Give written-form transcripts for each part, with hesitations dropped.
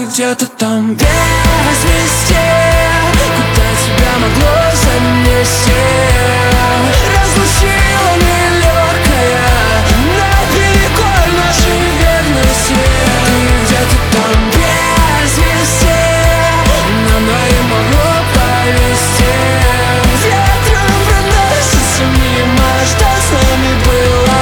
где-то там без вести, куда тебя могло занести. Разлучила нелегкая наперекор нашей верности. Ты где-то там без вести, нам двоим могло повезти. Ветром проносится мимо, что с нами было.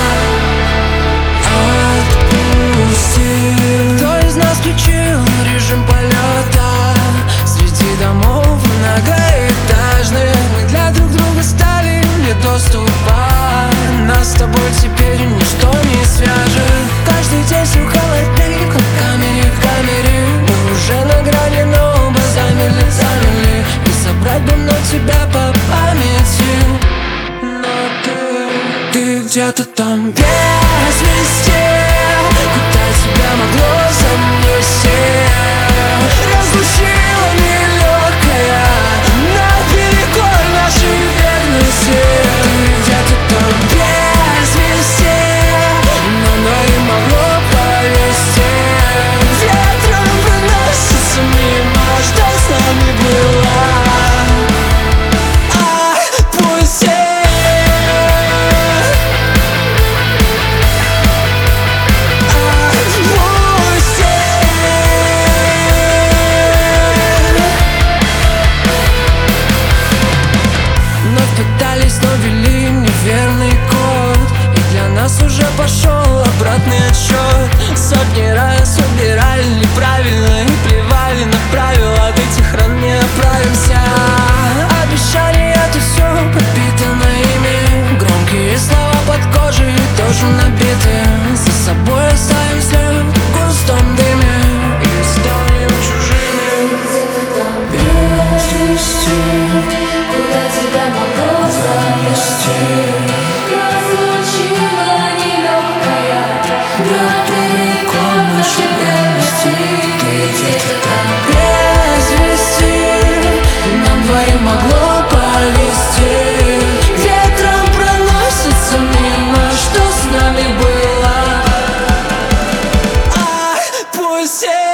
Кто из нас включил режим полета среди домов многоэтажных? Мы для друг друга стали недоступа. Нас с тобой теперь ничто не свяжет. Каждый день все холоднее, как в камере. Мы уже на грани, но оба замерли. И собрать бы мной тебя по памяти. Но ты где-то там без вести, куда тебя могло занести. Разлучила нелегкая наперекор нашей верности. Ты где-то там без вести, нам двоим могло повезти. Ветром проносится мимо, что с нами было. Но ввели неверный код, и для нас уже пошел обратный отсчет. Сотни раз выбирали неправильно и плевали на правила. От этих ран не оправимся. Обещания — это все пропитано ими. Громкие слова под кожей тоже набиты. За собой оставим след в густом дыме и станем чужими. Без вести, куда тебя могло занести. Разлучила нелегкая наперекор нашей верности. Ты где-то там без вести, нам двоим могло повезти. Ветром проносится мимо, что с нами было. Пусть